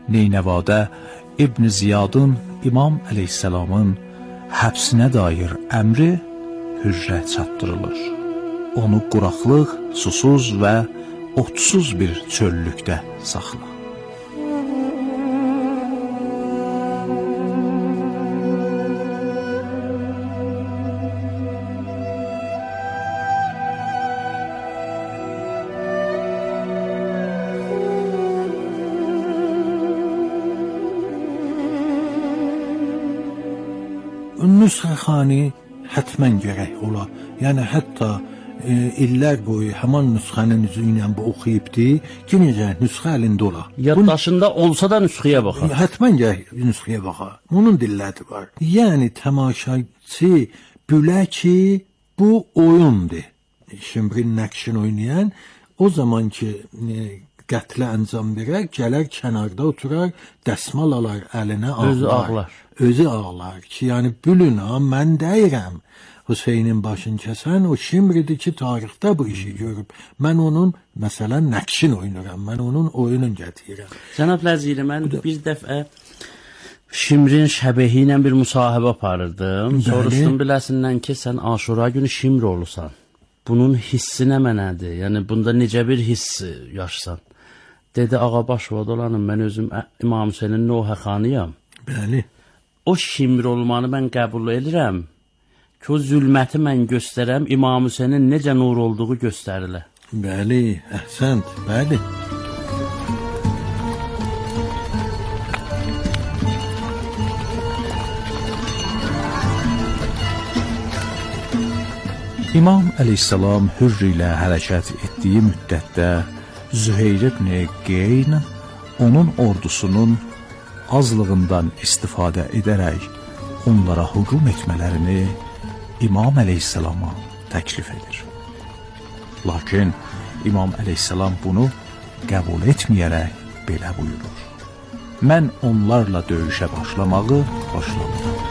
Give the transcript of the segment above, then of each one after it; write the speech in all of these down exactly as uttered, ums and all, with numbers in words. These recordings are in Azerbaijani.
Neynəvada İbn Ziyadın İmam əleyhissalamın həbsinə dair əmri Hürrə çatdırılır. Onu quraqlıq, susuz və otsuz bir çöllükdə saxla. Nüsxəxani hətmən gərək ola. Yəni hətta e, illər boyu həman nüsxənin üzüylə bu oxuyubdi ki, necə nüsxə əlində ola. Yaddaşında olsa da nüsxəyə baxar. Hətmən gərək nüsxəyə baxar. Bunun dilləri var. Yəni tamaşaçı bilə ki, bu oyundur. Şimrin nəqşin oynayan o zaman ki e, qətlə əncam verər, gələr kənarda oturar, dəsmal alar əlinə, ağlar. Özü ağlar. Özü ağlar ki, yəni bülün ha, mən deyirəm. Hüseynin başını kəsən o Şimridir ki, tarixdə bu işi görüb. Mən onun, məsələn, nəqşin oynuram, mən onun oyunun gətirirəm. Cənab Ləziri, mən da... bir dəfə Şimrin şəbəhi ilə bir müsahibə aparırdım. Bəli. Soruşdum biləsindən ki, sən Aşura günü Şimr olursan. Bunun hissi nə mənədir? Yəni, bunda necə bir hiss yaşsan? Dedi, ağa baş olanım, mən özüm İmam Hüseynin Nohəxanıyam. Bəli. O Şimr olmanı mən qəbul edirəm ki, o zülməti mən göstərəm, İmam Hüseynin necə nur olduğu göstərilə. Bəli, əhsənd, bəli. İmam əleyhissalam Hürr ilə hərəkət etdiyi müddətdə Züheyr ibn Qeyn onun ordusunun azlığından istifadə edərək onlara hücum etmələrini İmam əleyhissalama təklif edir. Lakin İmam əleyhissalam bunu qəbul etməyərək belə buyurur: mən onlarla döyüşə başlamağı başlamıram.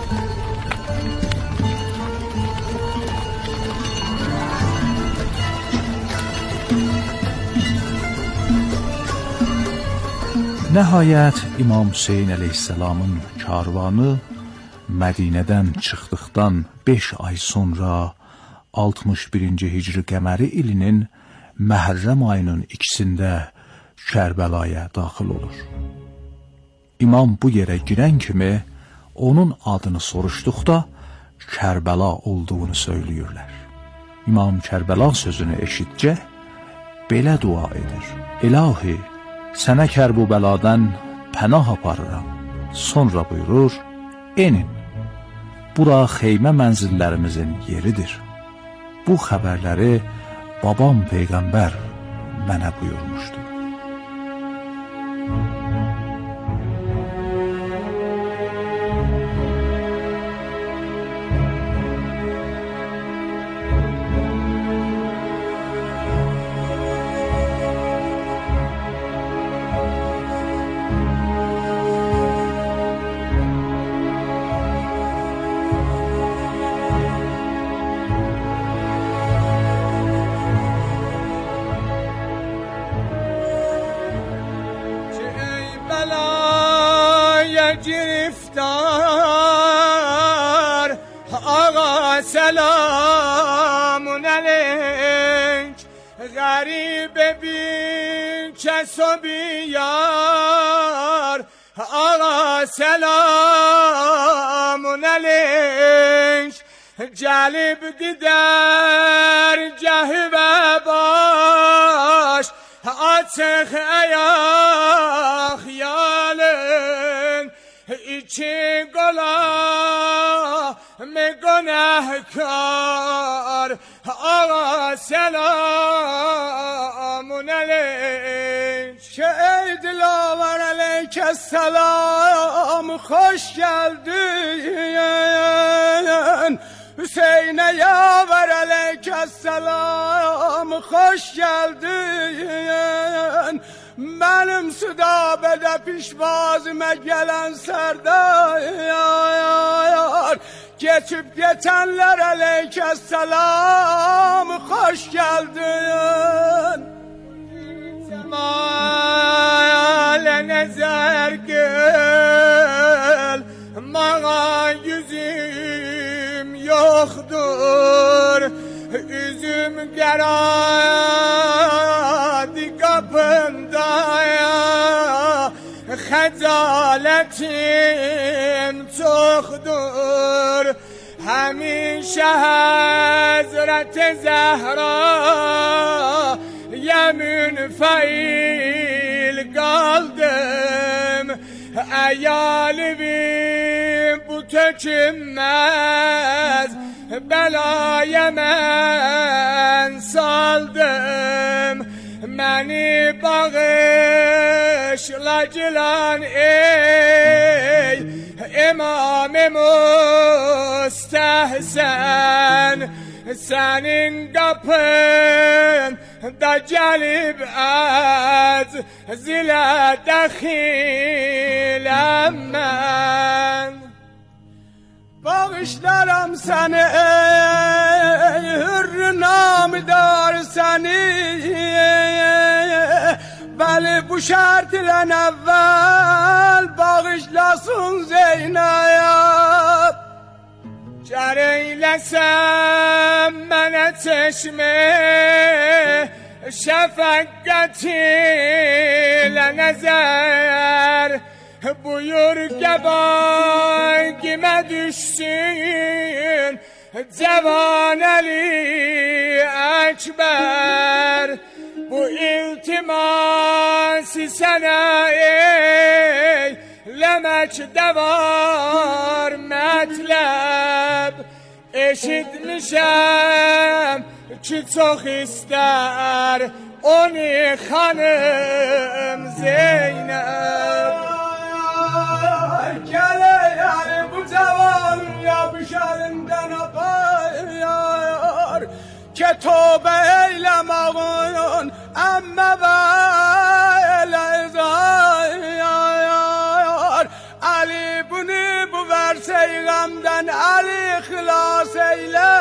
Nəhayət İmam Hüseyn əleyhissalamın karvanı Mədinədən çıxdıqdan beş ay sonra altmış birinci Hicri qəməri ilinin Məhərrəm ayının ikisində Kərbəlaya daxil olur. İmam bu yerə girən kimi onun adını soruşduqda Kərbəla olduğunu söyləyirlər. İmam Kərbəla sözünü eşitcə belə dua edir: İlahi, sənə Kərbəladan pənah aparıram. Sonra buyurur: enin, bura xeymə mənzillərimizin yeridir. Bu xəbərləri babam Peyğəmbər mənə buyurmuşdu. گرفتار آقا سلامون علیک غریب بین کس و بیار آقا سلامون علیک جالب دیدر جهب باش آتخ ایا خیالن ایچی گلا می گناهکار آقا سلامون علیک ای دلاور علیک السلام خوش geldin Hüseyin'e yaver aleyk السلام خوش geldin benim südabede pişvazime gelen serdar geçip geçenler aleyhisselam hoş geldin. mal nəzər qıl, Mağa yüzüm yoxdur, Üzüm qəradi qapındaya, Xəcalətim çoxdur, Həmişə Həzrət-i Zəhra Yemin fail qaldım, Əyalivim bu tökünməz Bəlaya mən saldım, Məni bağışla gilan ey İmam-ı müstəhsən, Sənin qapın da gəlib əz, Zilə dəxiləm mən. Bağışlaram səni ey hürr namidar səni, Bəli bu şərt ilə əvvəl bağışlasın Zeynəb. Cər eyləsəm mənə çeşmi, şəfəqqəti ilə nəzər, Buyur qəbangimə düşsün Cəvan Əli Əkbər. Bu iltimasi sənə eyləməkdə var mətləb, Eşitmişəm ki çox istər onu xanım Zeynəb. Gələ yəni bu cavan yapışarından apayar, Ke tövbe eylemağın emme ve elezayar. Ali bunu bu verse gamdan Ali ihlas eyle,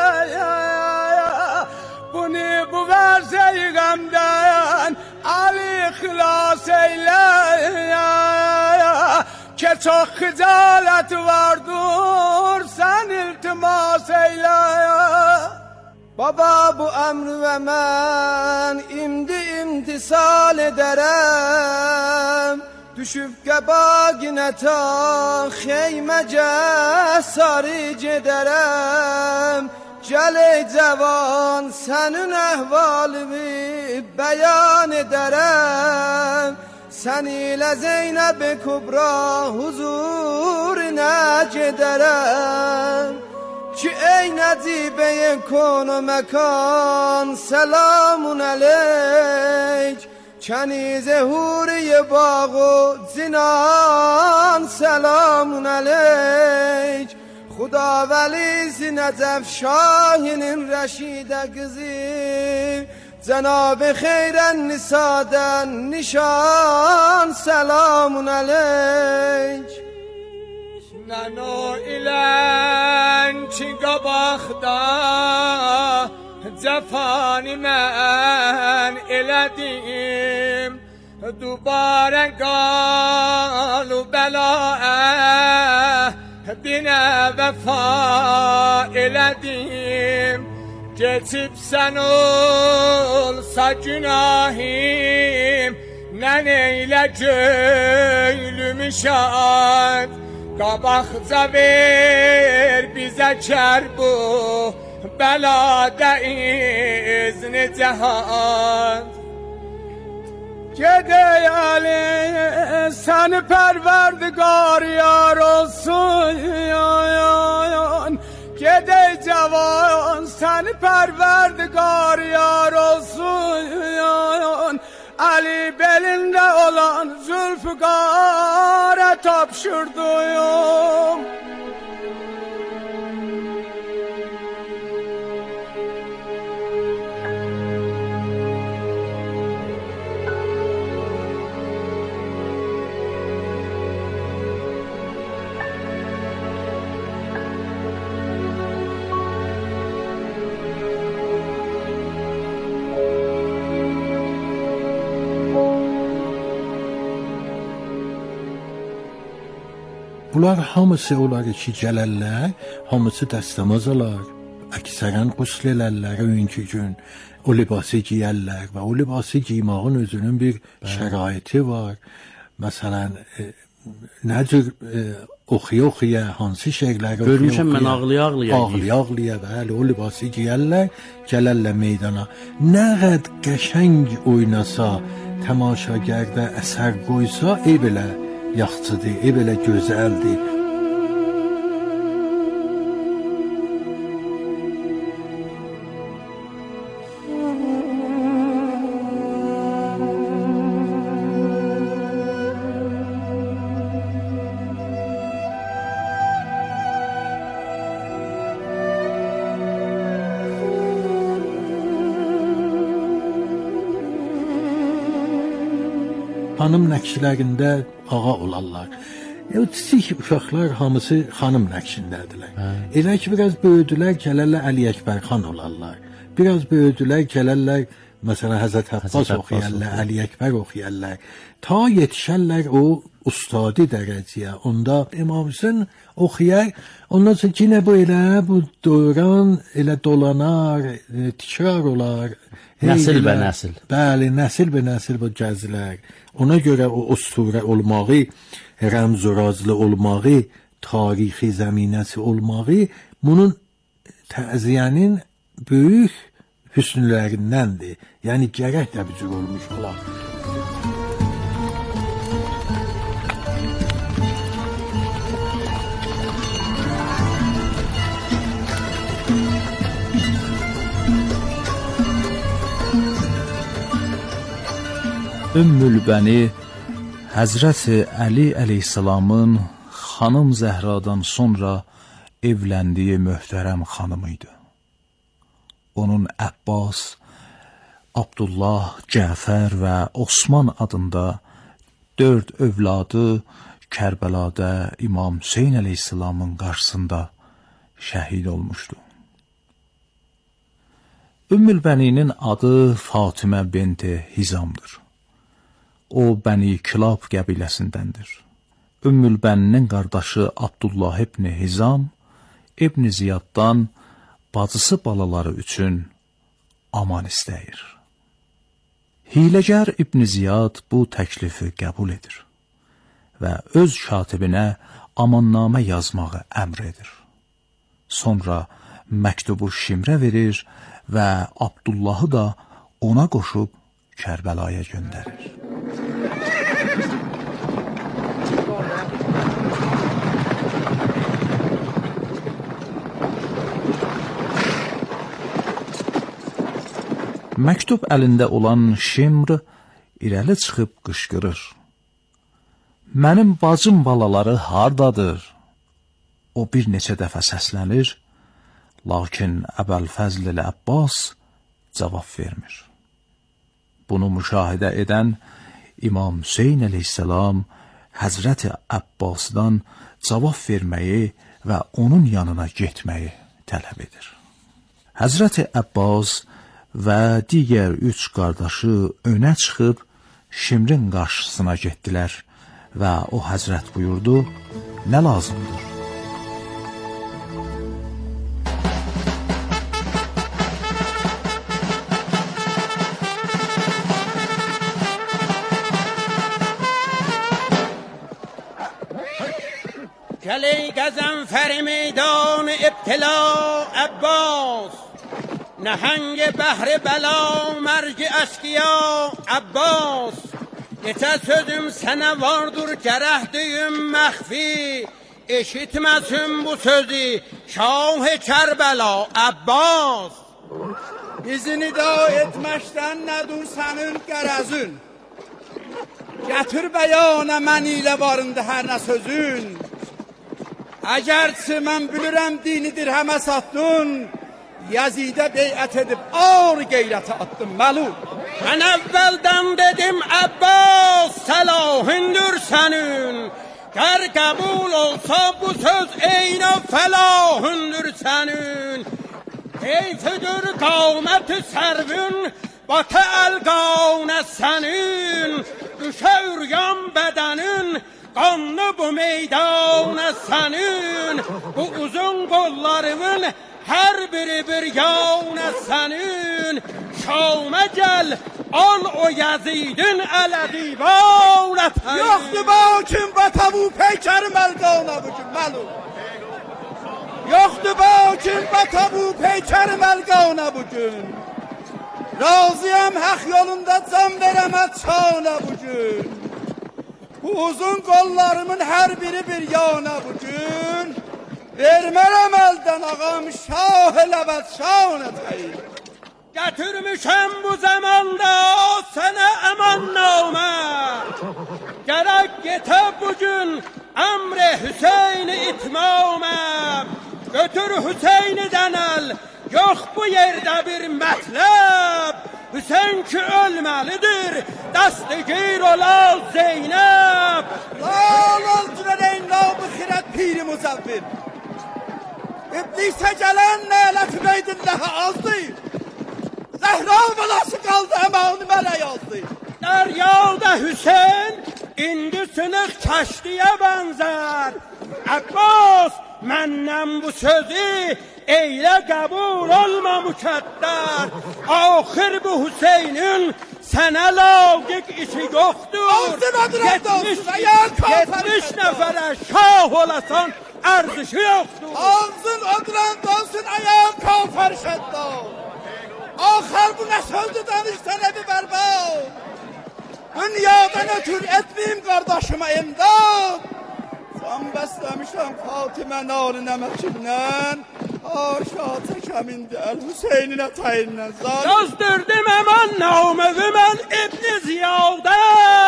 Bunu bu verse gamdan Ali ihlas eyle, Ke çok hıcalet vardır sen iltimas eyle. Baba bu emri ve mən imdi imtisal ederem, Düşüb qəbaginə ta xeyməcə sarı gedərəm. Gəl ey cavan sənin əhvalını bəyan edərəm, Sən ilə Zeynəb-i Kubra huzuruna gedərəm. Ki ey Nəcibə-i konu məkan selamun aleyk, Kəniz-i huri-i bağı zinan selamun aleyk. Xuda vəlizi Nəcəf şahinin rəşidə qızı, Cənab-ı xeyrən nisadən nişan selamun aleyk. Nano ilən ki qabaqda cəfani mən elədim, Dubarə qalu bəlaə binə vəfa elədim. Geçip sen olsa günahim, Nən eylə göylümü şad, Qabaqca ver bizə kər bu Bəlada izni cəhad. Gedey Ali səni pərverdigar yar olsun, Gedey cavan səni pərverdigar yar olsun, Ali belində olan Zülfüqarə tapşırdım. Bunlar hamısı onları ki gələrlər, hamısı dəstəmaz olar. Əksərən qusl elərlər önkü gün. O libası giyərlər və o libası giymağın özünün bir şəraiti var. Məsələn, e, nə cür e, oxuya-oxuya, hansı şeirləri oxuya-oxuya. Görmüşəm mən ağlaya-ağlaya. Ağlaya-ağlaya, bəli, o libası giyərlər, gələrlər meydana. Nə qəd qəşəng oynasa, təmaşagərdə əsər qoysa, ey belə yaxçıdır, ey belə gözəldir. Xanım nəqşlərində ağa olarlar. E, o kiçik uşaqlar hamısı xanım nəqşindədirlər. Elə ki, biraz böyüdülər, gələrlər Əli Əkbər xan olarlar. Biraz böyüdülər, gələrlər, məsələn, Həzrət Əbbas oxuyarlar, Əli Əkbər oxuyarlar. Ta yetişərlər o ustadi dərəcəyə. Onda İmam Hüseyn oxuyar, ondan sonra yenə bu elə, bu dövran elə dolanar, e, tikrar olar. Nəsil bə nəsil. Bəli, nəsil bə nəsil bu gəzilər. Ona görə o usturə olmağı, rəmz و razlı olmağı, tarixi zəminəsi olmağı bunun təziyyənin böyük hüsnlərindəndir. Yəni gərək də bir cür olmuş olar. Ümmülbəni Həzrəti Əli əleyhissalamın xanım Zəhradan sonra evləndiyi möhtərəm xanımı idi. Onun Əbbas, Abdullah, Cəfər və Osman adında dörd övladı Kərbəlada İmam Hüseyn əleyhissalamın qarşısında şəhid olmuşdu. Ümmülbəninin adı Fatimə binti Hizamdır. O, Bəni Kilab qəbiləsindəndir. Ümmülbəninin qardaşı Abdullah ibn Hizam, İbn Ziyaddan bacısı balaları üçün aman istəyir. Hiləgər İbn Ziyad bu təklifi qəbul edir və öz katibinə amannamə yazmağı əmr edir. Sonra məktubu Şimrə verir və Abdullahı da ona qoşub Kərbəlaya göndərir. Məktub əlində olan Şimr irəli çıxıb qışqırır. Mənim bacım balaları hardadır? O bir neçə dəfə səslənir, lakin Əbəlfəzl ilə Əbbas cavab vermir. Bunu müşahidə edən İmam Hüseyn əleyhissalam Həzrəti Əbbasdan cavab verməyi və onun yanına getməyi tələb edir. Həzrəti Əbbas və digər üç qardaşı önə çıxıb Şimrin qarşısına getdilər və o həzrət buyurdu, nə lazımdır? Gəl qəzənfər meydan ibtila Əbbas, nəhəng bəhr bəla mərc əskiya Əbbas. Neçə sözüm sənə vardır gərəhdiyim məxfi, eşitməsin bu sözü Şah Kərbəla Əbbas. İzini da etməkdən nədur sənin qərəzün, gətir bəyana mən ilə varındı hər nə sözün. Əgərçi mən bilirəm dinidir həmə satdın, Yazidə beyət edib ağır qeyrəti attım məlum. Mən əvvəldən dedim Əbbas səlahındır sənin, Gər qəbul olsa bu söz eynə fəlahındır sənin. Keyfidir qamət-i sərvün, batə əlqanə sənin, Düşə üryan bədənin, qanlı bu meydana sənin, bu uzun qollarımın hər biri bir yana sənin. Şamə gəl, al o Yazidin ələ divanə təyin. Yoxdur bakin batavu peykəri məlqana bugün məlum. Yoxdur bakin batavu peykəri məlqana bugün. Razıyam haq yolunda can verəmət çana bugün. Bu uzun qollarımın hər biri bir yana bugün. Vermərəm əldən ağam şah ləvət şanə təyin. Gətirmişəm bu zamanda sənə əmannamə. Gərək getə bugün əmr-i Hüseyni itmamə. Götür Hüseynidən əl, yox bu yerdə bir mətləb. Hüseyn ki ölməlidir, dəstigir olal Zeynəb. Lal öldürən nabı xirət piri müzəffir. İblisə gələn nələti beydilləhə azdır. Zəhra belası qaldı əmanı mənə yazdı. Dəryada Hüseyn indi sınıq kəşdiyə bənzər. Abbas məndən bu sözü eylə qəbul olma mükəddər. Axır bu Hüseynin sənə laqiq işi yoxdur. Ağzın adırət olsun, ayağın kafir. Yetmiş nəfərə şah olasan ərzişi yoxdur. Ağzın adırət olsun, ayağın kafir şəddad. Axır bu nə sözdür danışsan evi bərbad. Dünyadan ötür etməyim qardaşıma imdad. Can bəsləmişəm Fatimə narı nəməkindən. Haşa çəkəm indi Əl-Hüseynin ətəyindən zalim. Yazdırdım əmən namımı mən İbn-i Ziyadə.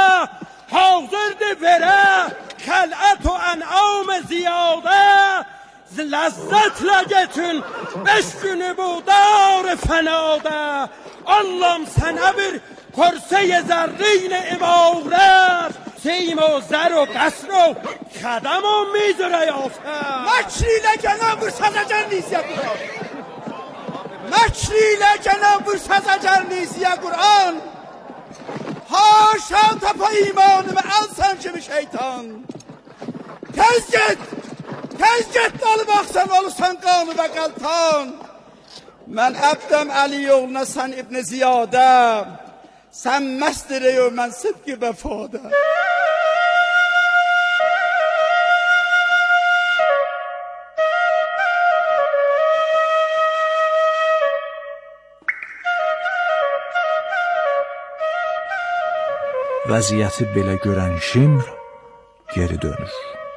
Hazırdır verə xələt o ən'am ziyadə. Ləzzətlə getün beş günü bu dar fənada. Allah'ım sənə bir korse-i zerrin imarət. Seyim o zər o qəsr o xədəm o mizrə yafət. Məkri ilə gənə vursazacən niziyə Qur'an. Məkri ilə gənə vursazacən niziyə Qur'an. Haşa tapa imanımı alsan kimi şeytan. Tez get, tez get dalı baxsan olursan qanı və qaltan. Mən əbdəm Əli yoluna sən İbn Ziyadə. Sən məsdiri o mən sıdqı vəfadə. Vəziyyəti belə görən Şimr geri dönür.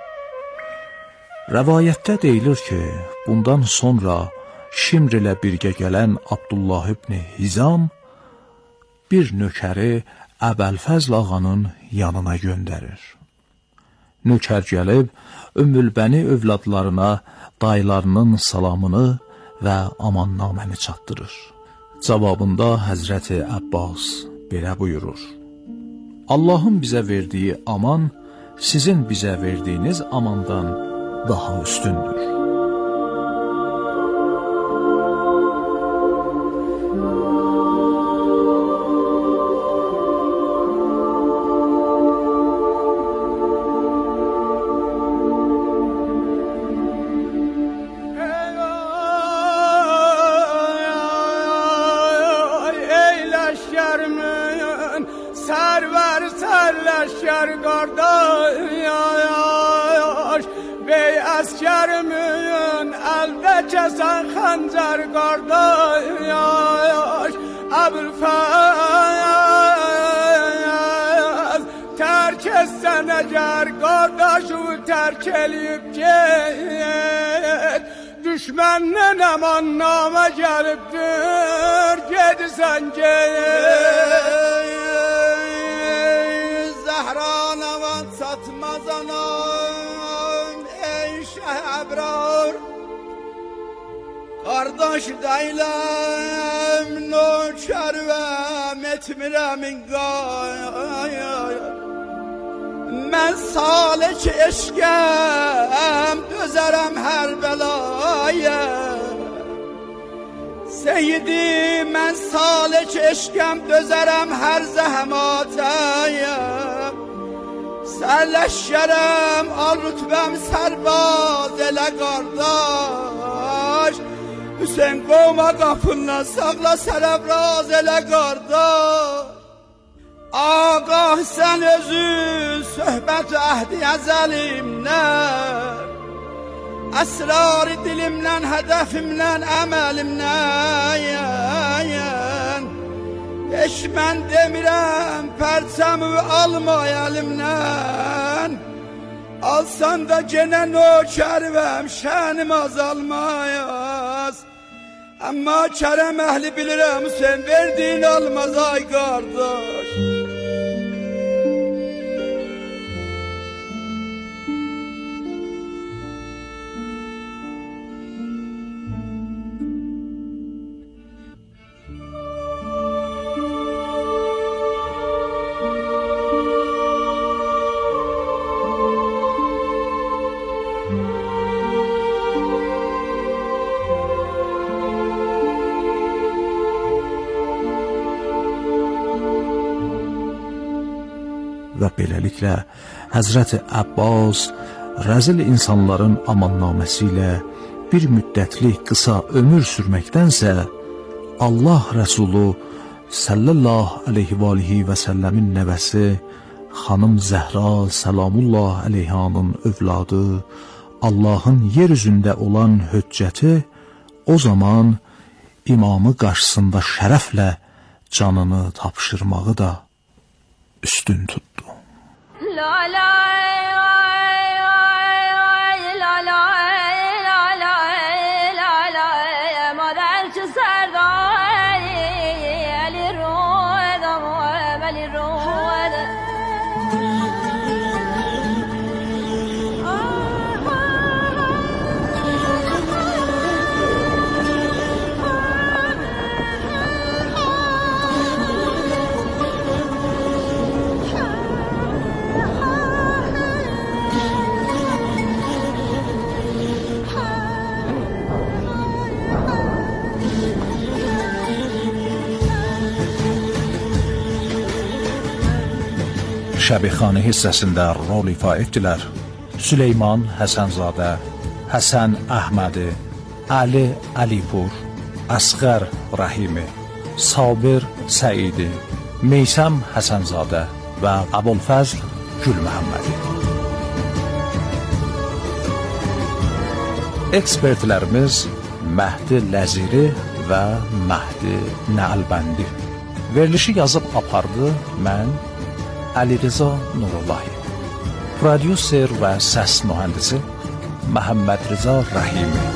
Rəvayətdə deyilir ki, bundan sonra Şimr ilə birgə gələn Abdullah ibn Hizam bir nökəri Əbəlfəzl ağanın yanına göndərir. Nökər gəlib Ümmülbəni övladlarına dayılarının salamını və amannaməni çatdırır. Cavabında Həzrəti Əbbas belə buyurur: Allahın bizə verdiyi aman sizin bizə verdiyiniz amandan daha üstündür. Əskərimin əldə kəsən xəncər qardaş Əbülfəz tərk etsən əgər qardaşı tərk eləyib get düşməndən əmannamə gəlibdir gedirsən get Zəhranəvan çatmaz anam Əbrar Qardaş deyiləm nökərvəm etmirəm inqay Mən salik eşqəm dözərəm hər bəlaya Seyidi mən salik eşqəm dözərəm hər zəhmataya Sərləşərəm, al rütbəm sərbaz elə qardaş. Hüseyin qovma qapından, sağla sərəbraz elə qardaş. Ağah sən özün, söhbət əhdi əzəlimdən, əsrar-ı dilimdən, hədəfimdən, əməlimdən. Heç mən demirəm, pərçəmi alma əlimdən. Alsan da genə nökərvəm, şənim azalmayaz. Amma kərəm əhli bilirəm, Hüseyin verdiyin almaz ay qardaş. Və beləliklə Həzrəti Abbas rəzil insanların amannaməsi ilə bir müddətlik qısa ömür sürməkdənsə, Allah Rəsulu sallallahu aleyhi və alihi və səlləmin nəvəsi xanım Zəhra salamullah aleyhanın övladı, Allahın yer üzündə olan höccəti o zaman imamı qarşısında şərəflə canını tapşırmağı da üstün tutdu. La la Şəbixanə hissəsində rol ifa etdilər Süleyman Həsənzadə, Həsən Əhmədi, Ali Əlipur, Əsğər Rəhimi, Sabir Səidi, Meysəm Həsənzadə və Əbulfəzl Gülməhəmmədi. Ekspertlərimiz Məhdi Ləziri və Məhdi Nəlbəndi. Verilişi yazıb apardı mən Ali Rıza Nurullahi. Prodüser və səs mühəndisi Məhəmməd Rıza Rəhimi.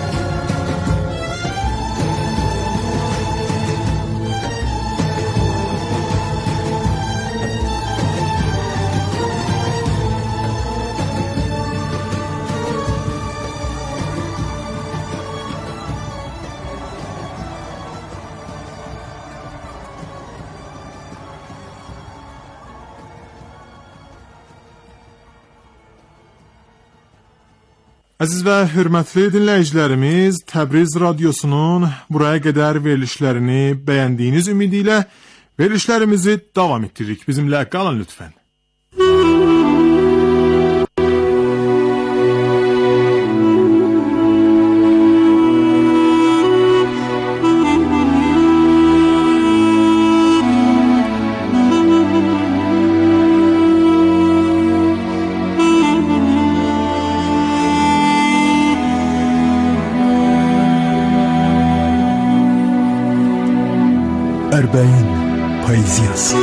Əziz və hörmətli dinləyicilərimiz, Təbriz Radyosunun buraya qədər verilişlərini bəyəndiyiniz ümidi ilə verilişlərimizi davam etdiririk. Bizimlə qalın lütfən. Ərbəin poeziyası.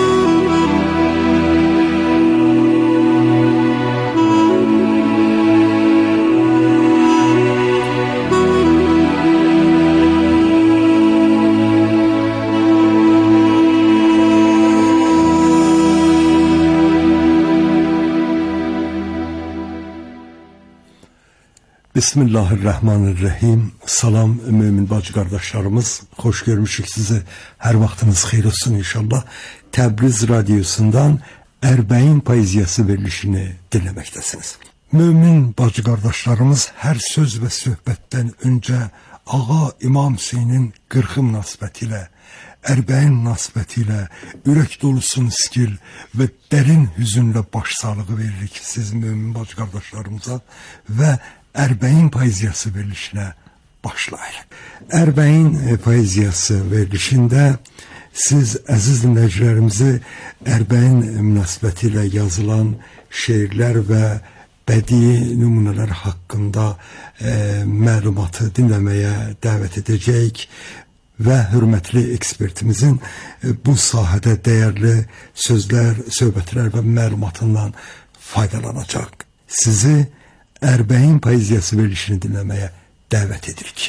Bismillahirrahmanirrahim. Salam mümin bacı qardaşlarımız. Xoş görmüşük sizi. Hər vaxtınız xeyir olsun inşallah. Təbriz Radyosundan Ərbəin poeziyası verilişini dinləməkdəsiniz. Mümin bacı qardaşlarımız hər söz və söhbətdən öncə Ağa İmam Hüseynin qırxı münasibətilə Ərbəin münasibəti ilə ürək dolusun skil və dərin hüzünlə başsağlığı veririk siz mömin bacı qardaşlarımıza və Ərbəin poeziyası verilişinə başlayırıq. Ərbəin poeziyası verilişində siz əziz dinləyicilərimizi Ərbəin münasibəti ilə yazılan şeirlər və bədii nümunələr haqqında e, məlumatı dinləməyə dəvət edəcəyik və hörmətli ekspertimizin bu sahədə dəyərli sözlər, söhbətlər və məlumatından faydalanacaq. Sizi Ərbəin poeziyası verilişini dinləməyə dəvət edirik.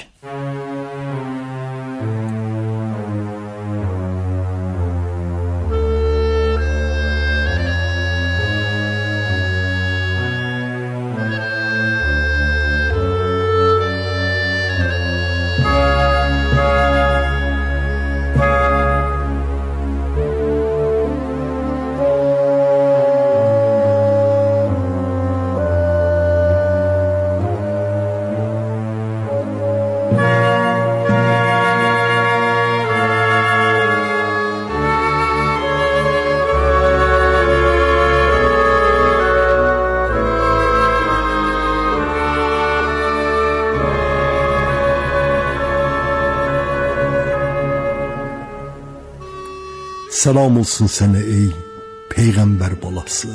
Salam olsun sənə ey Peyğəmbər balası.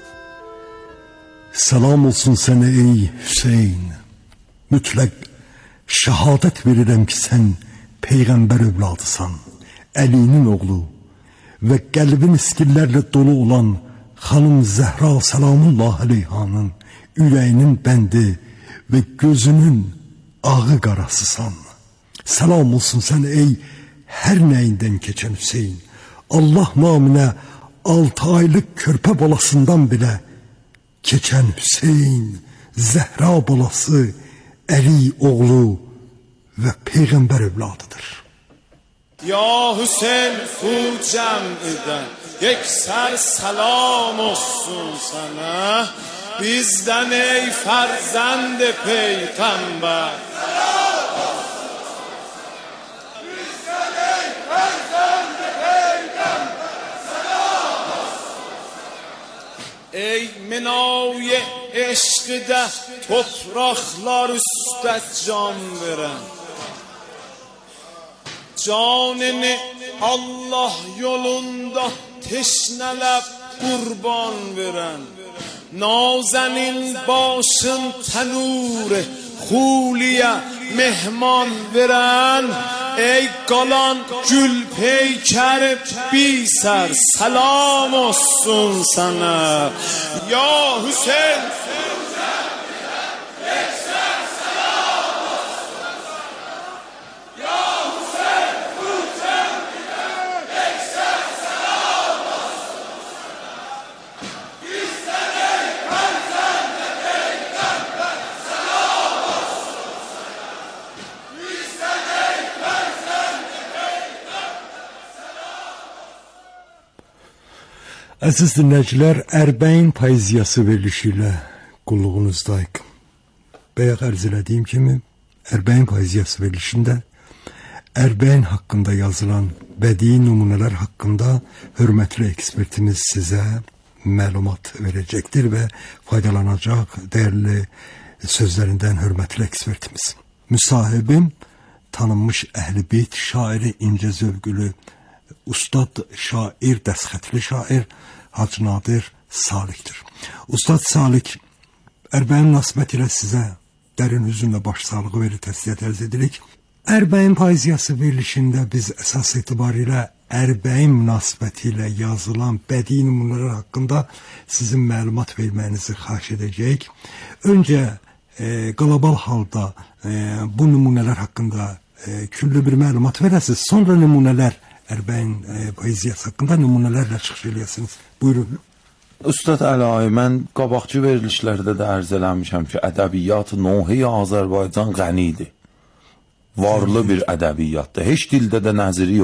Salam olsun sənə ey Hüseyn. Mütləq şəhadət verirəm ki sən Peyğəmbər övladısan, Əlinin oğlu və qəlbin iskillərlə dolu olan xanım Zəhra salamullah əleyhanın ürəyinin bəndi və gözünün ağı qarasısan. Salam olsun sənə ey hər nəyindən keçən Hüseyn. Allah naminə altı aylıq körpə balasından belə keçən Hüseyn, Zəhra balası, Əli oğlu və Peyğəmbər övladıdır. Ya Hüseyn bu cəm'idən yeksər salam olsun sənə, bizdən ey fərzənd Peyğəmbər. Ey minayı eşqdə topraqlar üstə can verən, canını Allah yolunda teşnələb qurban verən, nazenin başın tənure xuliyə mehman verən, ey qalan gül peykər bisər salam olsun sənə. Ya Hüseyn Əziz dinləyicilər, Ərbəin poeziyası verilişi ilə qulluğunuzdayıq. Bayaq ərz elədiyim kimi, Ərbəin poeziyası verilişində Ərbəin haqqında yazılan bədii nümunələr haqqında hörmətli ekspertimiz sizə məlumat verəcəkdir və faydalanacaq dəyərli sözlərindən hörmətli ekspertimiz. Müsahibim tanınmış əhl-i-beyt şairi, incə zövqülü Ustad şair, dəsxətli şair Hacı Nadir Salikdir. Ustad Salik, Ərbəin münasibəti ilə sizə dərin hüzünlə başsağlığı verir, təsliyyət ərz edirik. Ərbəin poeziyası verilişində biz əsas etibarilə Ərbəin münasibəti ilə yazılan bədii nümunələr haqqında sizin məlumat verməyinizi xahiş edəcəyik. Öncə e, qlobal halda e, bu nümunələr haqqında e, küllü bir məlumat verəsiniz, sonra nümunələr Ərbəin e, poeziyası haqqında nümunələrlə çıxış eləyəsiniz. Buyurun. Ustad Əlayi, mən qabaqcı verilişlərdə də ərz eləmişəm ki, ədəbiyyat nohi Azərbaycan qənidir. Varlı bir ədəbiyyatdır. Heç dildə də nəziri yoxdur.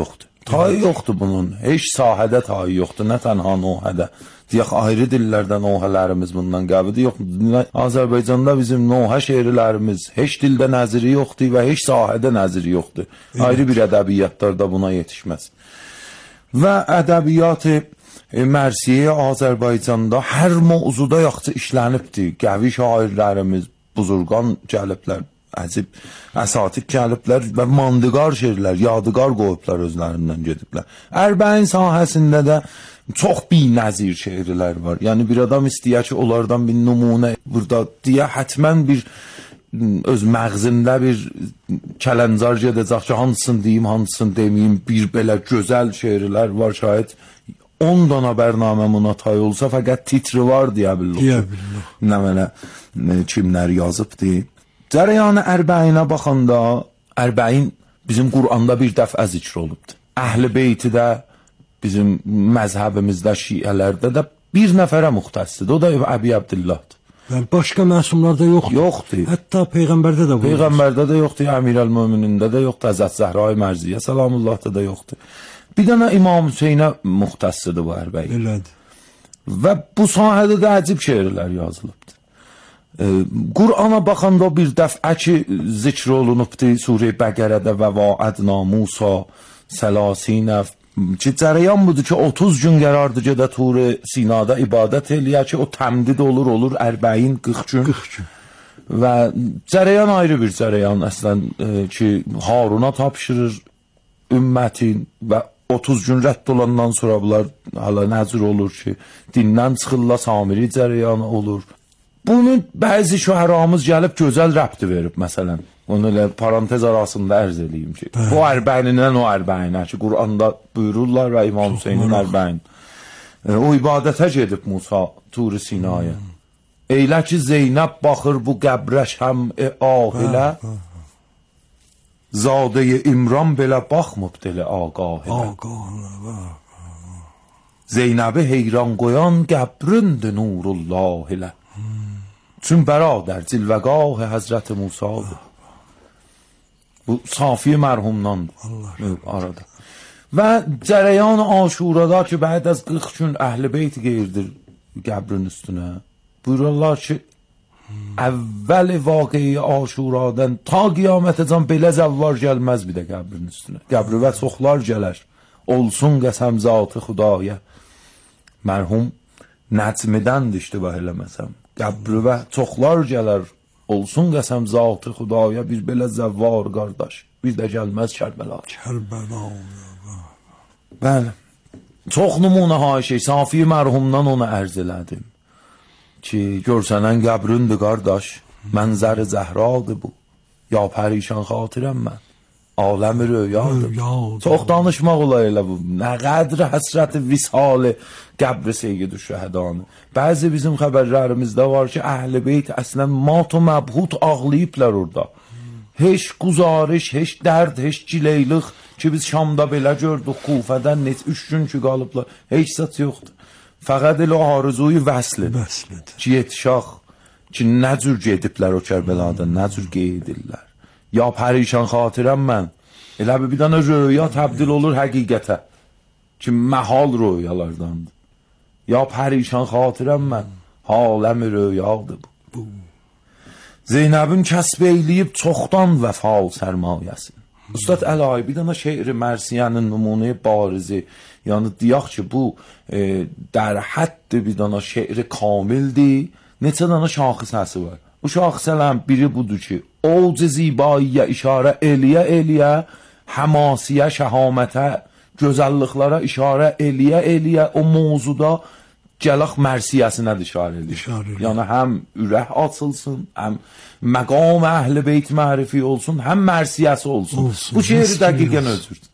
Tayı yoxdur bunun. Heç sahədə tayı yoxdur, nə tənha nohədə. Deyək, ayrı dillərdə nohələrimiz bundan qəbidir. Yox, Azərbaycanda bizim nohə şeirlərimiz heç dildə nəziri yoxdur və heç sahədə nəziri yoxdur. Evet. Ayrı bir ədəbiyyatlarda buna yetişməz. Və ədəbiyyat-ı Mərsiyə Azərbaycanda hər mövzuda yaxşı işlənibdir. Qəvi şairlərimiz, buzurqan gəliblər. Əcib, əsatik gəliblər və mandıqar şeirlər, yadıqar qoyublar özlərindən gediblər. Ərbəin sahəsində də çox binəzir şeirlər var. Yəni bir adam istəyər ki, onlardan bir nümunə burada deyə hətmən bir öz məğzində bir kələncar gedəcək ki, hansını deyim, hansını deməyim, bir belə gözəl şeirlər var, şayət on dana bərnamə buna tay olsa, fəqət titri var deyə bilək. Nə mənə kimlər yazıb deyim. Cərəyanı Ərbəinə baxanda, Ərbəin bizim Qur'anda bir dəfə zikr olubdur. Əhl-i Beyti də bizim məzhəbimizdə, şiələrdə də bir nəfərə müxtəssdir. O da Əbi Abdillahdır. Yəni başqa məsumlarda yoxdur. Yoxdur. Hətta Peyğəmbərdə də var. Peyğəmbərdə də yoxdur, Əmirəl-Möminində də yoxdur, Həzrət Zəhra-i Mərziyə Salamullahda da yoxdur. Bir dənə İmam Hüseynə müxtəssidir bu Ərbəin. Elədir. Və bu sahədə də əcib şeirlər yazılıbdır. Qur'ana baxanda bir dəfə ki zikr olunubdur Surə Bəqərədə və vaədna Musa səlasinə ki cərəyan budur ki otuz gün qərardır gedə Tur-i Sinada ibadət eləyə ki o təmdid olur olur ərbəin qırx gün. qırx gün. Və cərəyan ayrı bir cərəyan əslən e, ki Haruna tapşırır ümmətin və otuz gün rədd olandan sonra bunlar hala nəzir olur ki dindən çıxırlar, Samiri cərəyanı olur. Bunu bəzi şüəramız gəlib gözəl rəbti verib məsələn. Onu elə parantez arasında ərz edeyim ki. Hə. O ərbəinindən o ərbəyinə ki Qur'anda buyururlar və İmam Hüseynin ərbəyin. E, o ibadətə gedib Musa Tur-i Sinaya. Hmm. Eylə ki Zeynəb baxır bu qəbrə şəm-i ahilə. Zadə-i İmran belə baxmıb dili ağahilə. Ağahilə. Zeynəbi heyran qoyan qəbründür Nurullah ilə. Çün bəradər cilvəgah Həzrət Musadır. Bu Safi mərhumdandır arada. Və cərəyan Aşurada ki bəd az qırx gün Əhl-i Beyt qeyirdir qəbrin üstünə. Buyururlar ki əvvəl vaqiyi Aşuradan ta qiyamətəcən belə zəvvar gəlməz bir də qəbrin üstünə. Qəbrivə çoxlar gələr. Olsun qəsəm zatı Xudaya. Mərhum Nəcmidəndir iştibah eləməsəm. Qəbrivə çoxlar gələr. Olsun qəsəm zatı Xudaya bir belə zəvvar qardaş. Bir də gəlməz Kərbəla. Kərbəla. Bəli. Çox nümunə haşi Safi mərhumdan onu ərz elədim. Ki görsənən qəbründür qardaş. Mənzər-i Zəhradır bu. Ya pərişan xatirəm mən. Aləmi röyadır. Çox danışmaq olar elə bu. Nə qədr həsrət-i visal qəbr seyyid-i şəhədanı. Bəzi bizim xəbərlərimizdə var ki, Əhl-i Beyt əslən mat-ı məbhut ağlayıblar orada. Heç quzarış, heç dərd, heç cileyliq ki biz Şamda belə gördük, Kufədən net üç gün ki qalıblar. Heç sat yoxdur. Fəqət elə arzuyu vəslidir. Vəslidir. Ki yetişaq ki nə cür gediblər o Kərbəladan, nə cür qeydirlər. Ya pərişan xatirəm mən. Elə bir dənə röya təbdil olur həqiqətə. Ki məhal röyalardandır. Ya pərişan xatirəm mən. Haləmi röyadır bu. Zeynəbin kəsb eyləyib çoxdan vəfal sərmayəsin. Ustad Əlayi bir dənə şeir-i Mərsiyənin nümunə barizi. Yəni deyək ki bu e, در حد bir dənə şeir-i kamildir. Neçə dənə şaxisəsi var. Bu şaxisələrin biri budur ki اوج زیباییyə işarə eləyə eləyə həmasiyə, şəhamətə, gözəlliklərə işarə eləyə eləyə o mövzuda gələx mərsiyəsinə işarə edir. Yəni həm ürək açılsın, həm məqam Əhl-i Beyt mərifi olsun, həm mərsiyəsi olsun. olsun. Bu şeiri dəqiqən özürdür.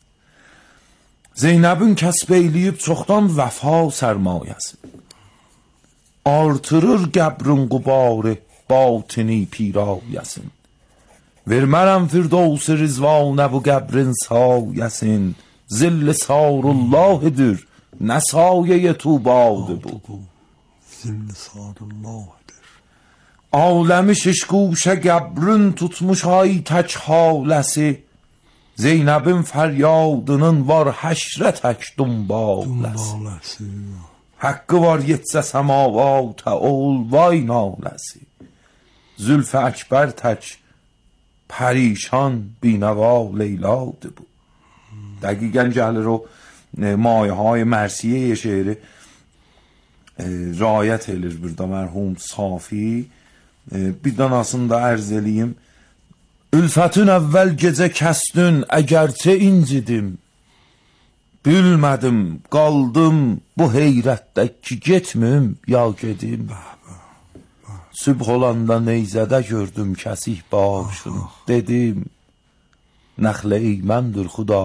Zeynəbin kəsb eyləyib çoxdan vəfa sərmayəsin. Artırır qəbrin qubarı batini pirayəsin. Vermərəm firdovs-i rizvanə bu qəbrin sayəsin. Zill-i sarullahıdır, nə sayə-i tubadır bu. Zill-i sarullahıdır. Aləmi şişquşə qəbrin tutmuş ay tək haləsi. Zeynəbin fəryadının var həşrə tək dumbaləsi. Haqqı var yetsə səmavatə ol vay naləsi. Zülfü əkbər tək pərişan binəva Leyladır bu. دقیقاً gəlir o مایه های مرثیه شعری rayət edir burada mərhum Safi. Bir danasını da ərz eləyim. Ülfətün əvvəl gecə kəsdün, əgərçə incidim. Bilmədim, qaldım bu heyrətdə ki, getmim, ya gedim. Sübh olanda neyzədə gördüm kəsih başını. Dedim, nəxlə-i məndir xuda.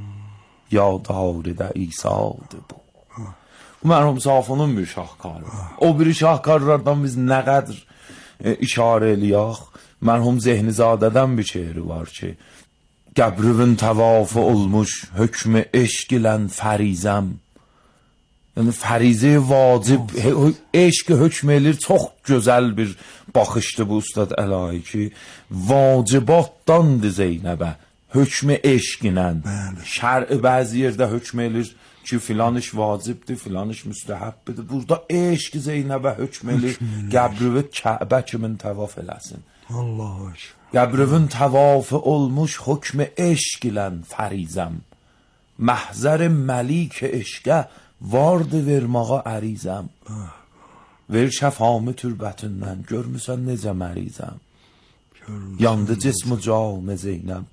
Yadaridə İsa'dır bu. Bu mərhum Safinin bir şahkarı. O bir şahkarlardan biz nə qədər e, işarə eləyək. Mərhum Zehnizadədən bir şeiri var ki, Qəbrivin təvafı olmuş hökmü eşq ilən fərizəm. Yəni fərizə vacib, eşq hökm elir. Çox gözəl bir baxışdı bu Ustad Əlahi ki, vacibatdandır Zeynəbə. Hökmü eşq ilə. Şər'i bəzi yerdə hökm elir ki, filan iş vacibdir, filan iş müstəhəbbidir. Burada eşq Zeynəbə hökm elir. Qəbrivin Kəbə kimin təvaf eləsin. Allah Qəbrivin təvafı olmuş hökmü eşq ilə fərizəm. Məhzər məlik eşqə vardı vermağa ərizəm. Ver şəfamı türbətindən, görmüsən necə mərizəm. Yandı cism-i can Zeynəb.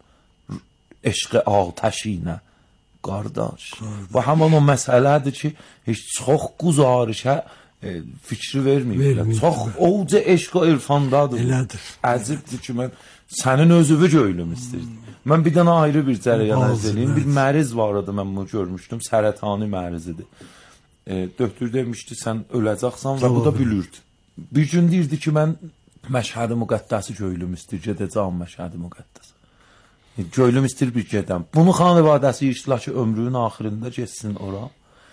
Eşq atəşinə qardaş. Bu həman o məsələdir ki, heç çox quzarışə e, fikri verməyiblər. Çox olca eşq o irfandadır. Elədir. Əzibdir ki, mən sənin özüvü göylüm istəyirdim. Mən bir dənə ayrı bir cərəyan ərz edeyim. Bir məriz var idi, mən bunu görmüşdüm. Sərətani mərizidir. E, Döktür demişdi, sən öləcəksən və bu da bilirdi. Bir gün deyirdi ki, mən Məşhəd-i Müqəddəsi göylüm istəyir, gedəcəm Məşhəd-i Müqəddəs. Göylüm istir bir gedəm. Bunu xanivadəsi iştirak ki, ömrünün axırında geçsin ora.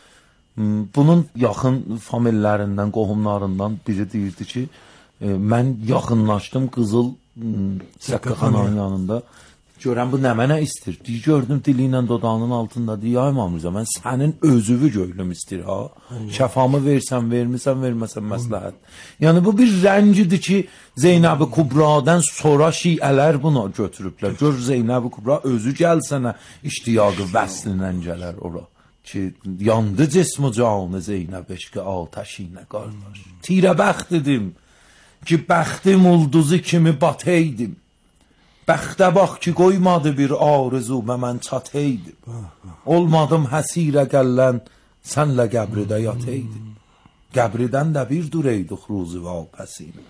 Bunun yaxın famillərindən, qohumlarından biri deyirdi ki, e, mən yaxınlaşdım Qızıl Səqqəxananın yanında. Görəm bu nə mənə istir. Deyir, gördüm dili ilə dodağının altında. Deyir, ay Mamırza, mən sənin özüvü göylüm istir ha. Şəfamı versən, vermirsən, verməsən məsləhət. Yəni bu bir rəncidir ki, Zeynəb-i Kubradan sonra şiələr buna götürüblər. Gör Zeynəb-i Kubra özü gəlsənə iştiyaqı vəslinə gələr ora. Ki, yandı cism-i canı Zeynəb eşqi atəşinə qardaş. Tirə bəxt edim ki, bəxtim ulduzu kimi bateydim. Bəxtə bax ki, qoymadı bir arzumə mən çateydim. Olmadım həsirə gəllən, sənlə qəbridə yateydim. Qəbridən də bir dureydik ruzi və pəsinə.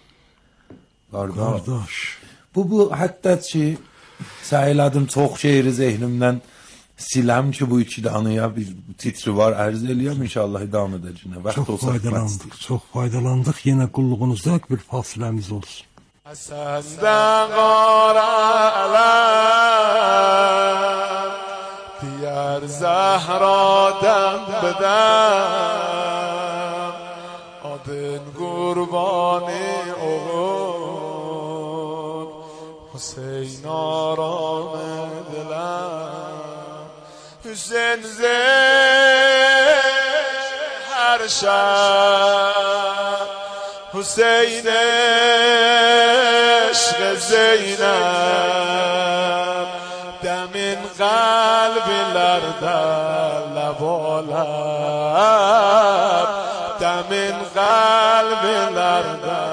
Qardaş. Bu, bu hətta ki, səylədim çox şeiri zehnimdən siləm ki, bu iki danıya bir titri var, ərz eləyəm, inşallah idam edəcəyinə. Çox faydalandıq, çox faydalandıq. Yenə qulluğunuzda bir fasiləmiz olsun. Səndən qara ələm Diyər zəhradən bədəm Adın qurbanı oğul Hüseyin aram ediləm Hüseyin zeş hər şər Hüseyin eşq Zeynəb Dəmin qəlblərdə ləbaləb Dəmin qəlblərdə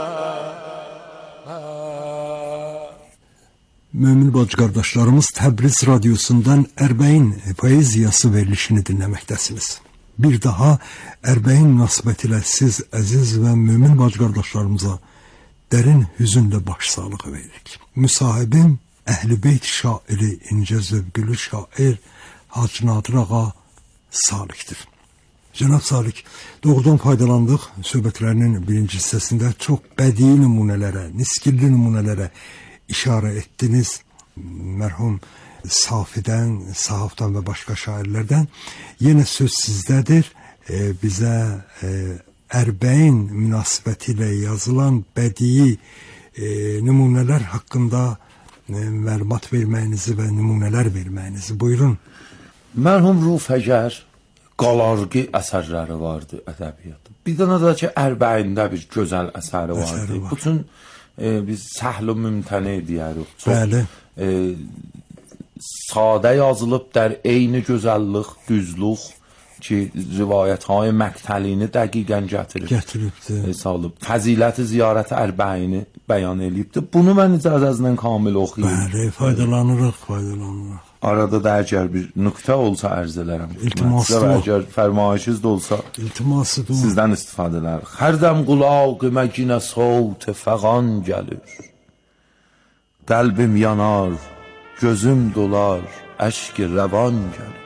Mömin bacı qardaşlarımız Təbriz radiosundan Ərbəyin poeziyası verilişini dinləməkdəsiniz. Bir daha Ərbəyin münasibətilə siz əziz və mömin bacı qardaşlarımıza dərin hüzünlə başsağlığı veririk. Müsahibim Əhl-i Beyt şairi, incə zövqülü şair Hacı Nadir ağa Salikdir. Cənab Salik, doğrudan faydalandıq. Söhbətlərinin birinci hissəsində çox bədii nümunələrə, niskilli nümunələrə işarə etdiniz. Mərhum Safidən, Sahafdan və başqa şairlərdən. Yenə söz sizdədir. E, bizə e, Ərbəyin münasibəti ilə yazılan bədii e, nümunələr haqqında məlumat verməyinizi və nümunələr verməyinizi. Buyurun. Mərhum Rufəgər qalarqı əsərləri vardı ədəbiyyatda. Bir dənə də ki, Ərbəyində bir gözəl əsəri vardı. Əsəri var. Bütün e, biz səhl-ü mümtəni deyirik. Bəli. E, sadə yazılıb در eyni gözəllik, düzlük ki, rivayətهای məqtəlini dəqiqən gətirib. Gətiribdir. Salıb. Fəziləti ziyarəti Ərbəyini bəyan edibdi. Bunu mən icazəsindən kamil oxuyayım. Bəli, faydalanırıq, faydalanırıq. Arada da əgər bir nöqtə olsa ərz elərəm. İltimaslı. Və əgər fərmayişiniz də olsa İltimaslı. sizdən istifadə edərik. Hər dəm qulağıma yenə savt fəğan gəlir. Qəlbim yanar, gözüm dolar, əşq rəvan gəlir.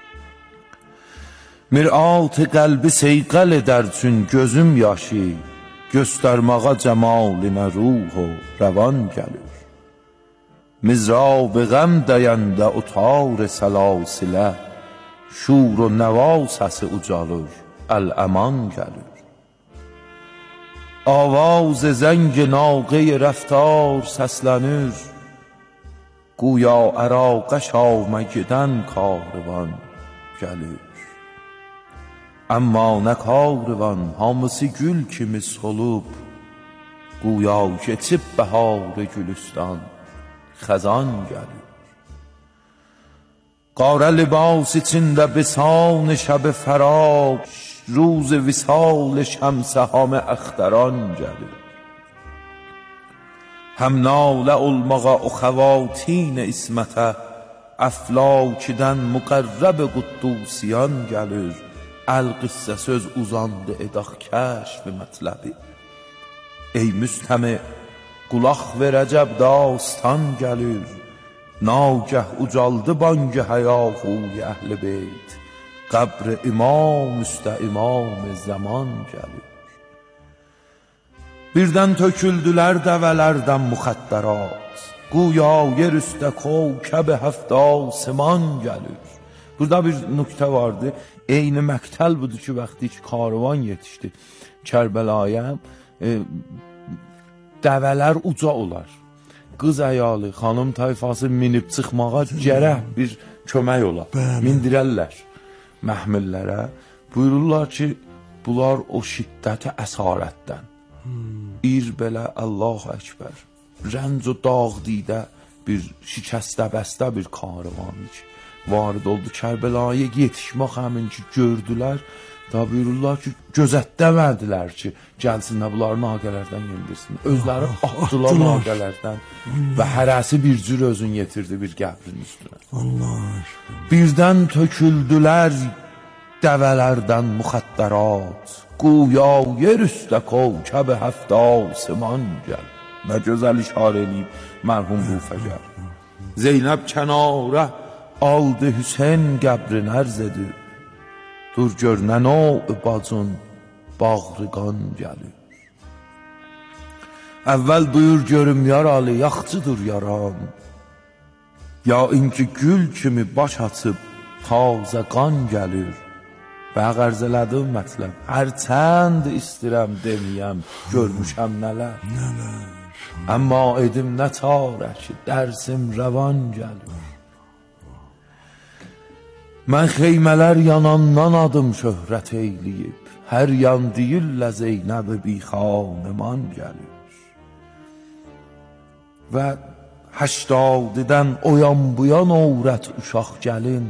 Mirat qəlbi seyqəl edər çün gözüm yaşı, göstərməğa cəmalinə ruh o rəvan gəlir. مزراب غم dəyəndə utar səlasilə, şur و nəva səsi ucalır, əl-əman gəlir. Avaz zəng naqə rəftar səslənir, guya əraqə şamə gedən karvan gəlir. Amma nə karvan hamısı gül kimi solub, guya keçib bəhar gülüstan خزان gəlir. قاره لباس içində بسان شب فراق، روز وصال شمس همه اختران gəlir. هم nalə olmağa o xəvatin ismətə, əflakidən müqərrəb quddusiyan gəlir. Əl qıssə söz uzandı edaq kəşf mətləbi. Ey müstəmi qulaq verəcəb dastan gəlir, nagəh ucaldı bangə həyaxuy əhl-i beyt, qəbr imam üstə imam zaman gəlir. Birdən töküldülər dəvələrdən müxəddərat, guya yer üstə kavkəb həftə asiman gəlir. Burada bir nöqtə vardı, eyni məqtəl budur ki, vaxtı ki, karvan yetişdi Kərbəlaya, e, dəvələr uca olar. Qız əyalı, xanım tayfası minib çıxmağa gərək bir kömək ola. Mindirərlər məhmillərə. Buyururlar ki, bunlar o şiddəti əsarətdən. Hmm. İr belə Allahu Əkbər. Rənc o dağ didə bir şikəstə bəstə bir karvan ki, varid oldu Kərbəlaya yetişmək həmin ki, gördülər. Da buyururlar ki, gözətdəmədilər ki, gəlsinlər bunları naqələrdən yendirsin. Özləri atdılar naqələrdən və hərəsi bir cür özün yetirdi bir qəbrin üstünə. Allah aşkına. Birdən töküldülər dəvələrdən müxəddərat, guya yer üstə kavkəb həftə asiman gəl. Nə gözəl işarə eləyib mərhum Rufəgər. Zeynəb kənara aldı Hüseyn qəbrin ərz edir. Dur gör nə nov bacın bağrıqan gəlir. Əvvəl duyur görüm yaralı, yaxçıdır yaram. Ya inki gül kimi baş açıb tazə qan gəlir. Və qərz elədim mətləb, hərçənd istirəm deməyəm, görmüşəm nələr. Nələr. Əmma edim nə çarə ki, dərsim rəvan gəlir. Mən xeymələr yanandan adım şöhrət eyləyib, hər yan deyirlə Zeynəb bi xanıman gəlir. Və həştadidən oyan buyan ovrət uşaq gəlin,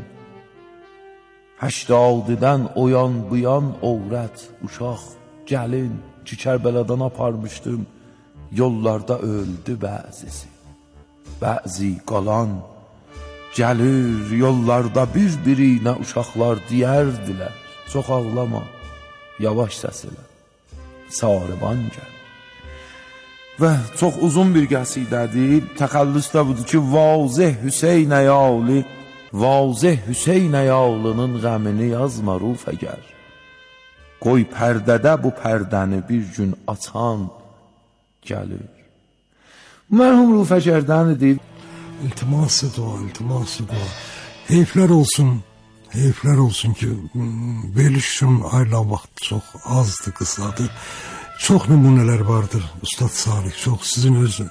həştadidən oyan buyan ovrət uşaq gəlin, ki Kərbəladan aparmışdım, yollarda öldü bəzisi, bəzi qalan. Gəlir yollarda bir-birinə uşaqlar deyərdilər, çox ağlama, yavaş səs elə, sarıban gəl. Və çox uzun bir qəsidədir, təxəllüs də budur ki, vazih Hüseyn əyalı, vazih Hüseyn əyalının qəmini yazma Rufəgər. Qoy pərdədə bu pərdəni bir gün açan gəlir. Mərhum Rufəgərdən deyib, İltiması dua, iltiması dua. Heyflər olsun, heyflər olsun ki, veriliş üçün ayrılan vaxt çox azdır, qısadır. Çox nümunələr vardır, Ustad Salih, çox sizin öz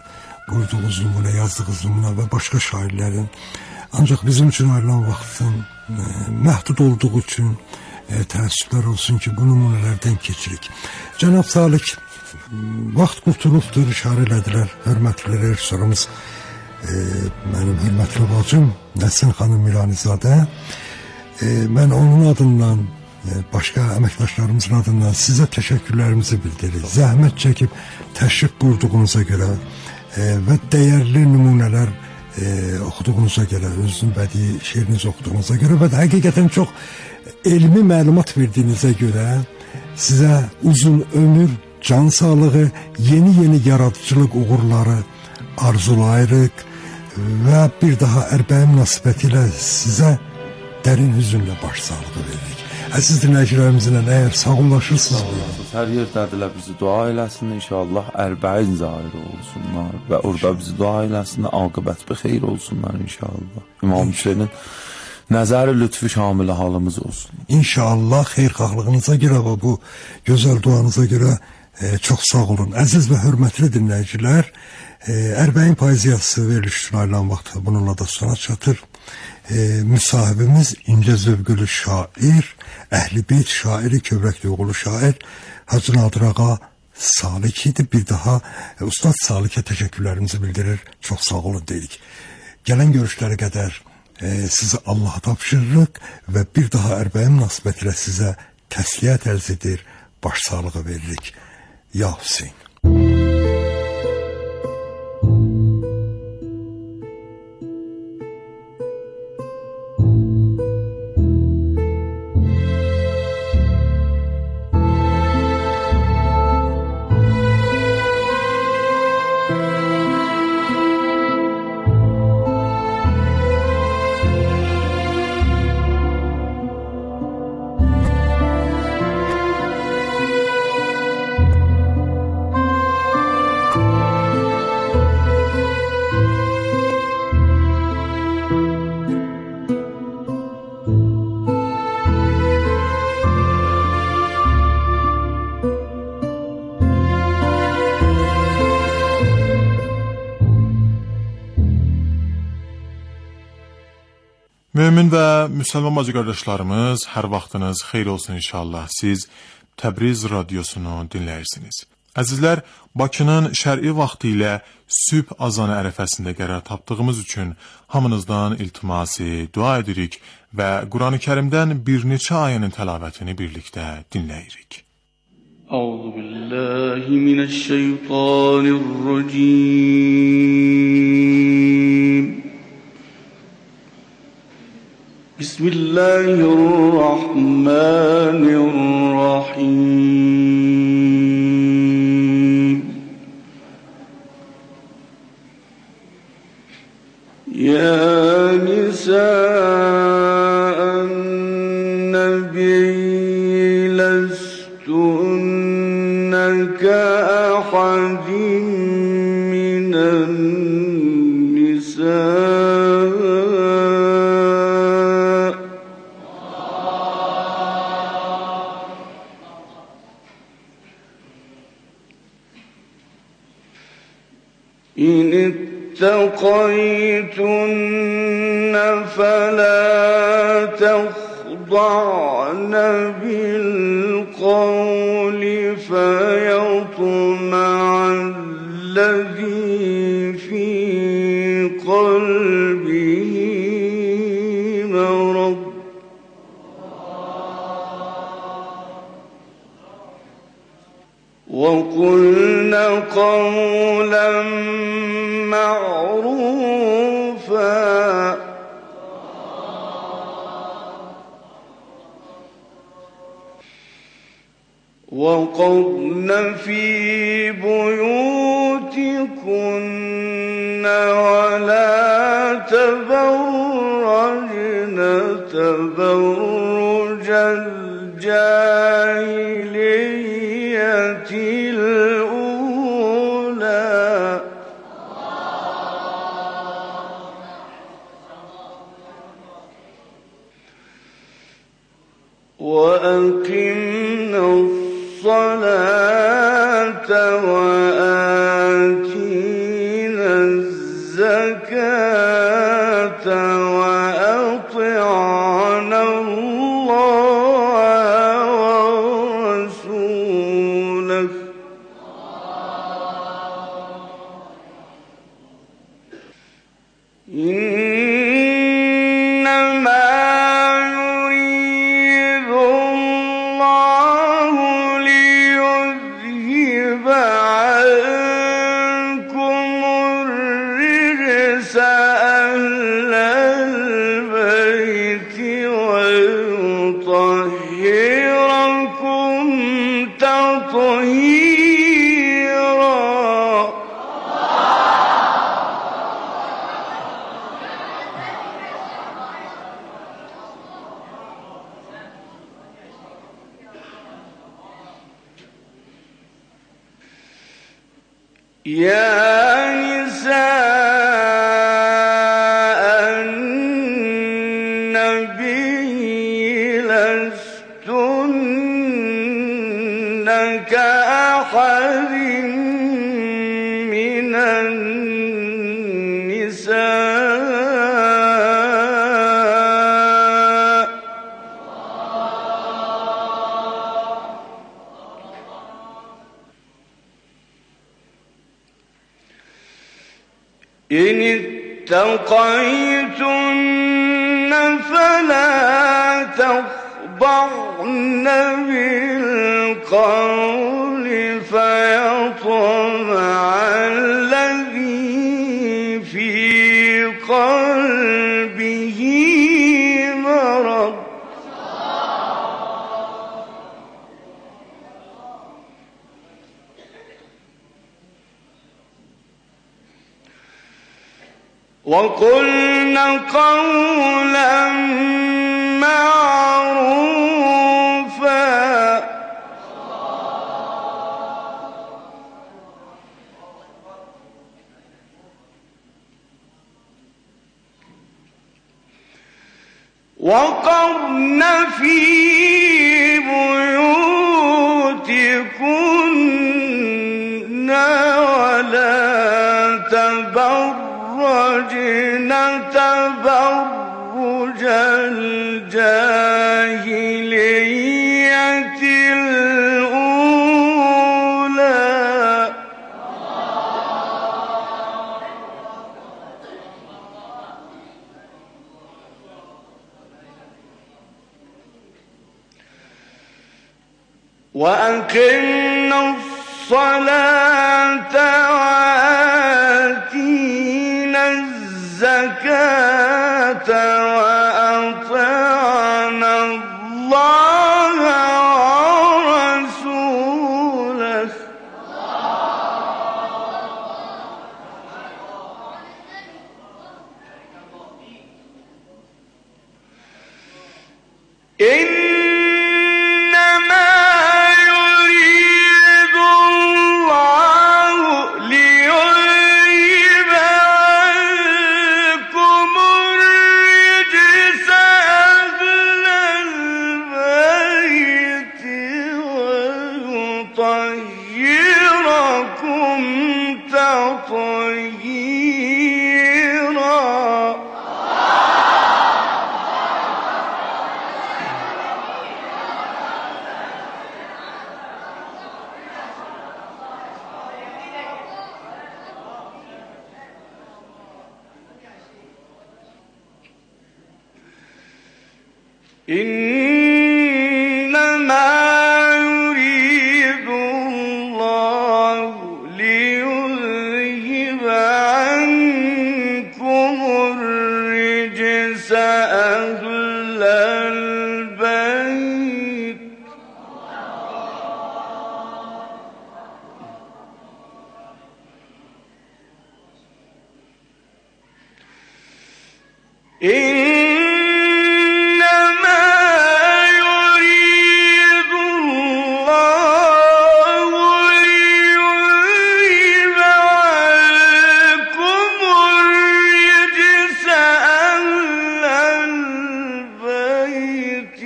qurduğunuz nümunə, yazdığınız nümunə və başqa şairlərin. Ancaq bizim üçün ayrılan vaxtın e, məhdud olduğu üçün e, təəssüflər olsun ki, bu nümunələrdən keçirik. Cənab Salik, vaxt qurtulubdur, işarə elədilər. Hörmətli rejissorumuz, e, mənim hörmətli bacım Nəsin xanım Miranizadə. E, mən onun adından, e, başqa əməkdaşlarımızın adından sizə təşəkkürlərimizi bildiririk. Zəhmət çəkib təşrif buyurduğunuza görə e, və dəyərli nümunələr e, oxuduğunuza görə, özünün bədii şeirinizi oxuduğunuza görə və də həqiqətən çox elmi məlumat verdiyinizə görə sizə uzun ömür, can sağlığı, yeni-yeni yaradıcılıq uğurları arzulayırıq və bir daha Ərbəyin münasibətilə sizə dərin hüzünlə baş sağlığı veririk. Əziz dinləyicilərimizlə əgər sağollaşırsınız, hər yerdədirlər, bizi dua eləsin, inşallah Ərbəyin zahiri olsunlar və orada bizi dua eləsin, aqibət bir xeyir olsunlar inşallah. İmam Hüseynin nəzər-i lütfü şamil halımız olsun. İnşallah xeyirxahlığınıza görə və bu gözəl duanıza görə e, çox sağ olun. Əziz və hörmətli dinləyicilər, e, Ərbəyin poeziyası veriliş üçün ayrılan vaxt bununla da sona çatır. E, müsahibimiz incə zövqülü şair, Əhl-i Beyt şairi, kövrək duyğulu şair Hacı Nadir Ağa Salik idi. Bir daha e, Ustad Salikə təşəkkürlərimizi bildirir. Çox sağ olun deyirik. Gələn görüşlərə qədər e, sizi Allaha tapşırırıq və bir daha Ərbəyin münasibətilə sizə təsliyyət ərz edir, baş sağlığı veririk. Ya Hüseyin. Mömin və müsəlman bacı qardaşlarımız, hər vaxtınız xeyir olsun inşallah. Siz Təbriz radiosunu dinləyirsiniz. Əzizlər, Bakının şər'i vaxtı ilə sübh azanı ərəfəsində qərar tapdığımız üçün hamınızdan iltimasi dua edirik və Quran-ı Kərimdən bir neçə ayənin təlavətini birlikdə dinləyirik. Əuzu billahi minəşşeytanirracim. Bismillahirrahmanirrahim. Ya nisa'an nebiyyi lestunne ka'ahadin minen nisa' إن اتقيتن فلا تخضعن بالقول فيطمع الذي في قلبه مرض وقلن قولا معروفا وقرن في بيوتكن ولا تبرجن تبرج الجاهلية الأولى وأقمنا الصلاة وآتينا الزكاة وأطعنا الله ورسوله إنما يريد الله ليذهب عنكم الرجس أهل البيت ويطهركم تطهيرا يا نساء النبي لستن كأحد من النساء إن اتقيتن فلا تخضعن بالقول فيطمع الذي في قلبه مرض وقلن قولا معروفا وقرن في بيوتكن ولا تبرجن تبرج الجاهلية الأولى وأقمنا الصلاة وآتينا الزكاة وأطعنا الله ورسوله إنما يريد الله ليذهب عنكم الرجس أهل البيت ويطهركم تطهيرا إنما يريد الله ليذهب عنكم الرجس أهل البيت إنما يريد الله ليذهب عنكم الرجس أهل البيت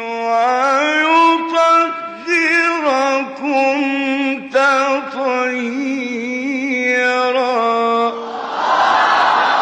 ويطهركم تطهيرا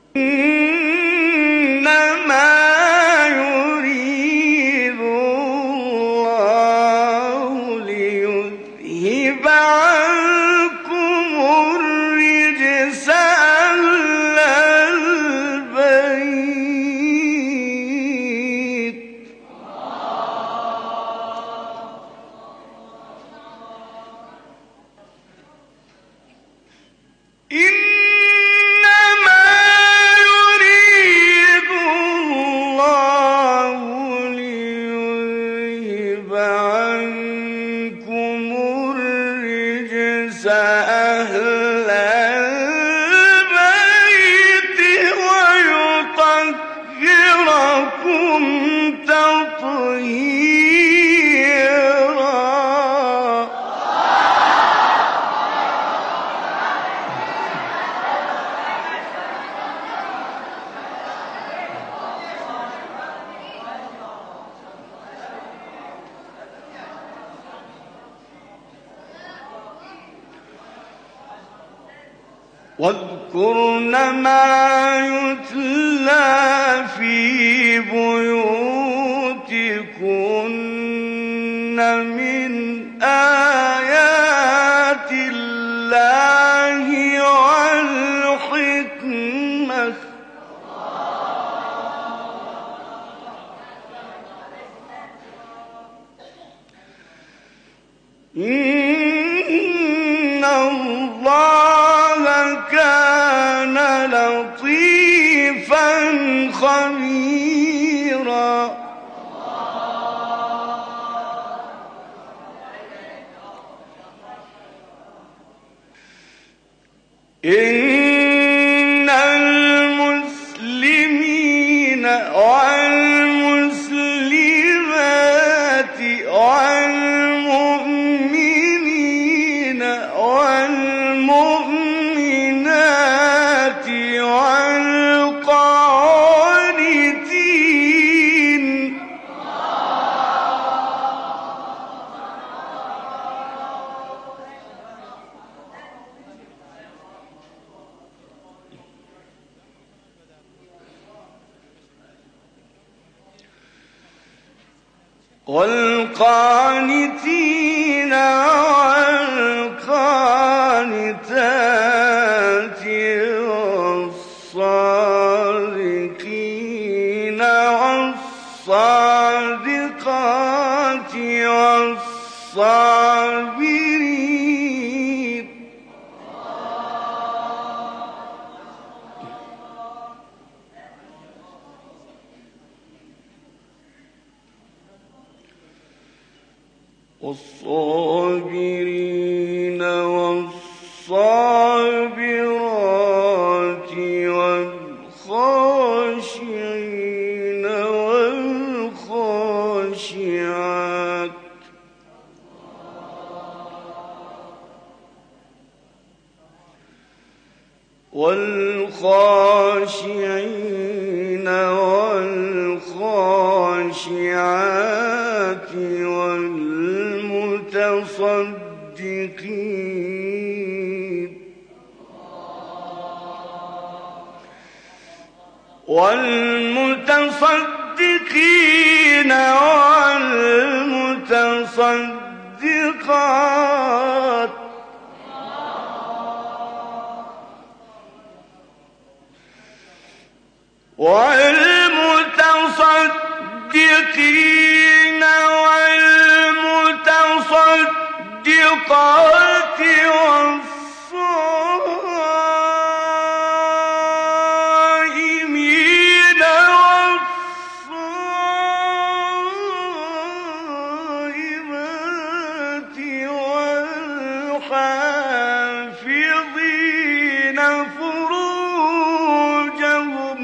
واذكرن ما يتلى في بيوتكن من آيات الله والحكمة إن الله كان لطيفا خبيرا. إن المسلمين والمسلمات والمؤمنين والمؤمنات والقانتين والقانتين والقانتات والصادقين والصادقات والصابرين والصابرين والصابرات والخاشعين والخاشعات والخاشعين والخاشعات والمتصدقين والمتصدقين والمتصدقات والمتصدقين والمتصدقات والصائمين والصائمات والحافظين فروجهم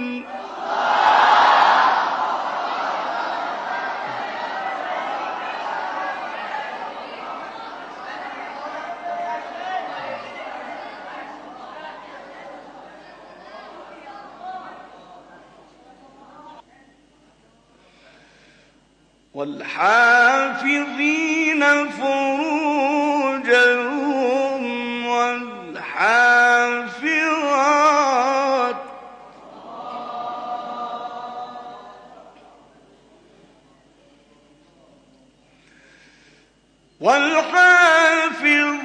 والحافظين فروجهم والحافظات والحافظين